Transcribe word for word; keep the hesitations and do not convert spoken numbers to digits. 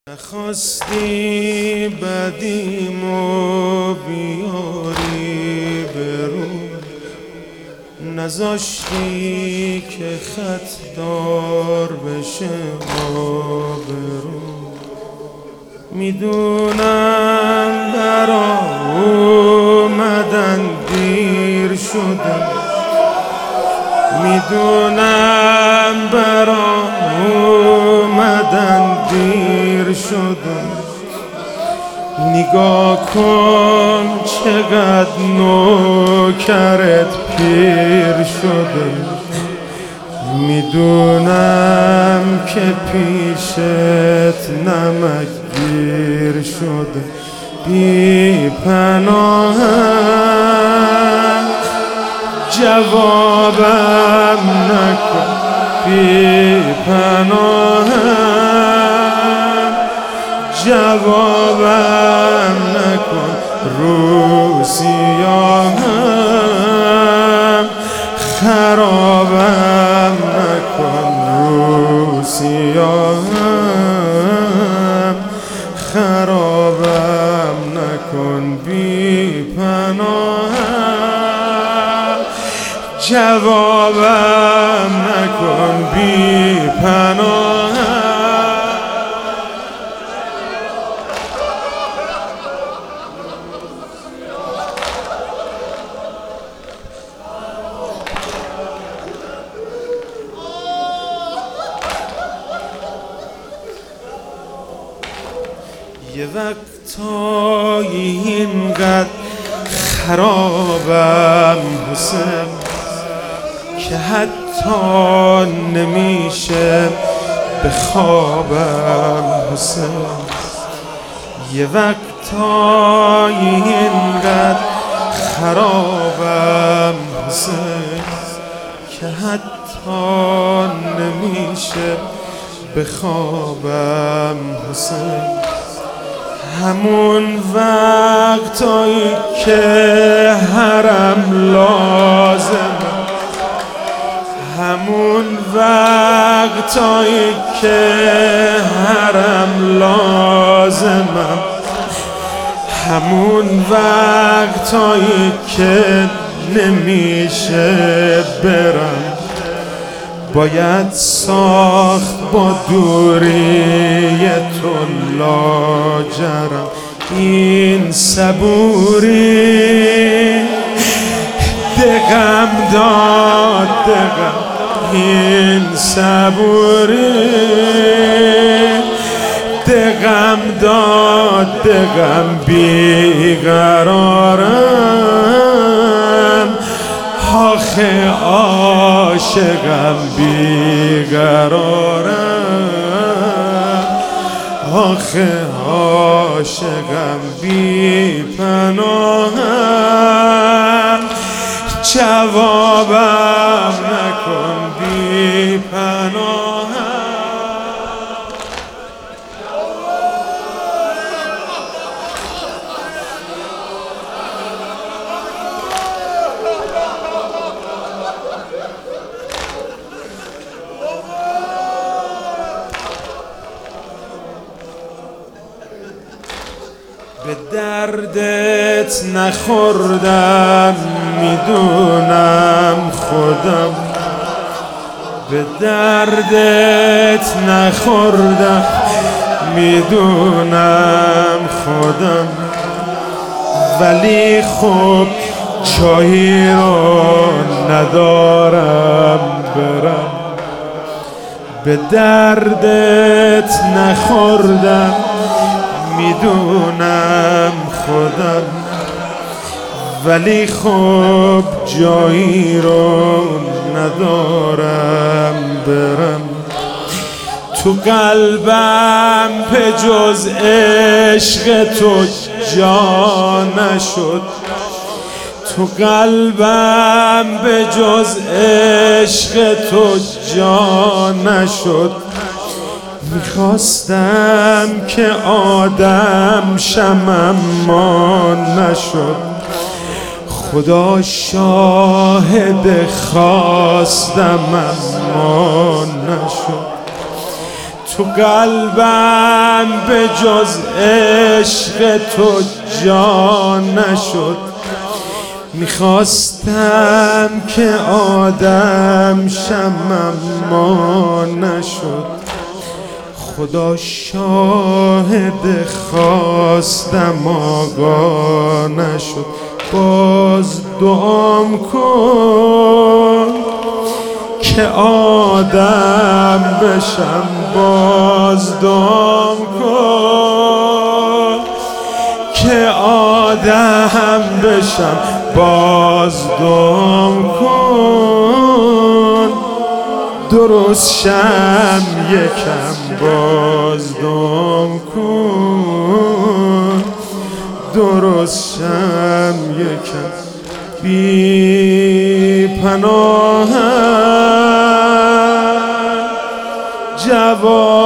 نخواستی بدیمو بیاری برو، نذاشتی که خط دار بشه آبرو. میدونم برا اومدن دیر شدم، میدونم برا اومدن دیر شدم. نگاه کن چقدر نوکرت پیر شده، میدونم که پیشت نمک گیر شده. بی پناهم جوابم نکن، بی پناهم جوابم نکن. رو سیاهم خرابم نکن، رو سیاهم خرابم نکن. بی پناهم جوابم نکن، بی پناهم. یه وقتایی اینقدر خرابم حسین که حتی نمیشه به خوابم حسین. یه وقتایی اینقدر خرابم حسین که حتی نمیشه به خوابم حسین. همون وقتایی که حرم لازمه، همون وقتایی که حرم لازمه، همون وقتایی که نمیشه برم، باید ساخت با دوری تو لاجرم. این صبوری دقم داد دقم، این صبوری دقم داد دقم. بیقرارم آخه عاشقم، بیقرارم آخه عاشقم. بی پناهم جوابم نکن، بی پناهم. به دردت نخوردم میدونم خودم، به دردت نخوردم میدونم خودم. ولی خب جایی رو ندارم برم. به دردت نخوردم میدونم خودم، ولی خب جایی رو ندارم برم. تو قلبم به جز عشق تو جا نشد، تو قلبم به جز عشق تو جا نشد. میخواستم که آدم شم اما نشد، خدا شاهد خواستم اما نشد. تو قلبم به جز عشق تو جان نشد. میخواستم که آدم شم اما نشد. خدا شاهد خواستم آگاه نشد. باز دعام کن که آدم بشم. باز دعام کن که آدم بشم. باز دعام کن درست شم یکم. باز دعام کن درست شم یکم. بی پناهم جواب